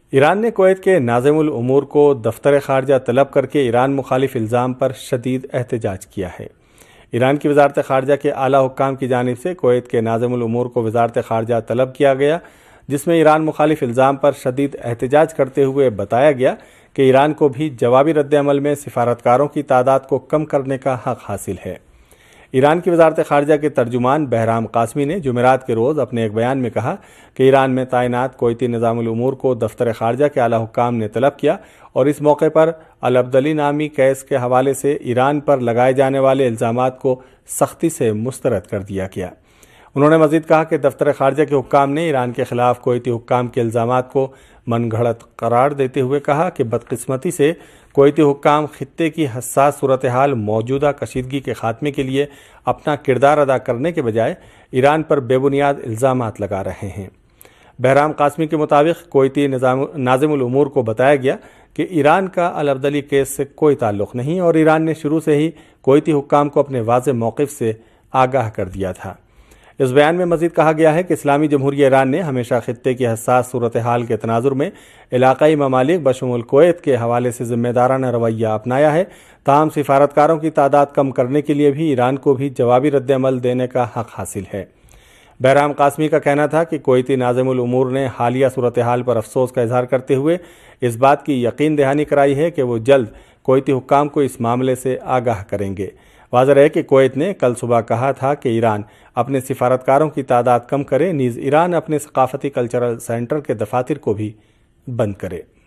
ایران نے کویت کے ناظم الامور کو دفتر خارجہ طلب کر کے ایران مخالف الزام پر شدید احتجاج کیا ہے۔ ایران کی وزارت خارجہ کے اعلیٰ حکام کی جانب سے کویت کے ناظم الامور کو وزارت خارجہ طلب کیا گیا، جس میں ایران مخالف الزام پر شدید احتجاج کرتے ہوئے بتایا گیا کہ ایران کو بھی جوابی رد عمل میں سفارتکاروں کی تعداد کو کم کرنے کا حق حاصل ہے۔ ایران کی وزارت خارجہ کے ترجمان بہرام قاسمی نے جمعرات کے روز اپنے ایک بیان میں کہا کہ ایران میں تعینات کویتی نظام الامور کو دفتر خارجہ کے اعلیٰ حکام نے طلب کیا اور اس موقع پر العبدلی نامی کیس کے حوالے سے ایران پر لگائے جانے والے الزامات کو سختی سے مسترد کر دیا گیا۔ انہوں نے مزید کہا کہ دفتر خارجہ کے حکام نے ایران کے خلاف کویتی حکام کے الزامات کو من گھڑت قرار دیتے ہوئے کہا کہ بدقسمتی سے کویتی حکام خطے کی حساس صورتحال موجودہ کشیدگی کے خاتمے کے لیے اپنا کردار ادا کرنے کے بجائے ایران پر بے بنیاد الزامات لگا رہے ہیں۔ بہرام قاسمی کے مطابق کویتی ناظم الامور کو بتایا گیا کہ ایران کا العبدلی کیس سے کوئی تعلق نہیں اور ایران نے شروع سے ہی کویتی حکام کو اپنے واضح موقف سے آگاہ کر دیا تھا۔ اس بیان میں مزید کہا گیا ہے کہ اسلامی جمہوریہ ایران نے ہمیشہ خطے کی حساس صورتحال کے تناظر میں علاقائی ممالک بشمول کویت کے حوالے سے ذمہ دارانہ رویہ اپنایا ہے، تاہم سفارتکاروں کی تعداد کم کرنے کے لیے بھی ایران کو بھی جوابی رد عمل دینے کا حق حاصل ہے۔ بہرام قاسمی کا کہنا تھا کہ کویتی ناظم الامور نے حالیہ صورتحال پر افسوس کا اظہار کرتے ہوئے اس بات کی یقین دہانی کرائی ہے کہ وہ جلد کویتی حکام کو اس معاملے سے آگاہ کریں گے۔ واضح ہے کہ کویت نے کل صبح کہا تھا کہ ایران اپنے سفارتکاروں کی تعداد کم کرے، نیز ایران اپنے ثقافتی کلچرل سینٹر کے دفاتر کو بھی بند کرے۔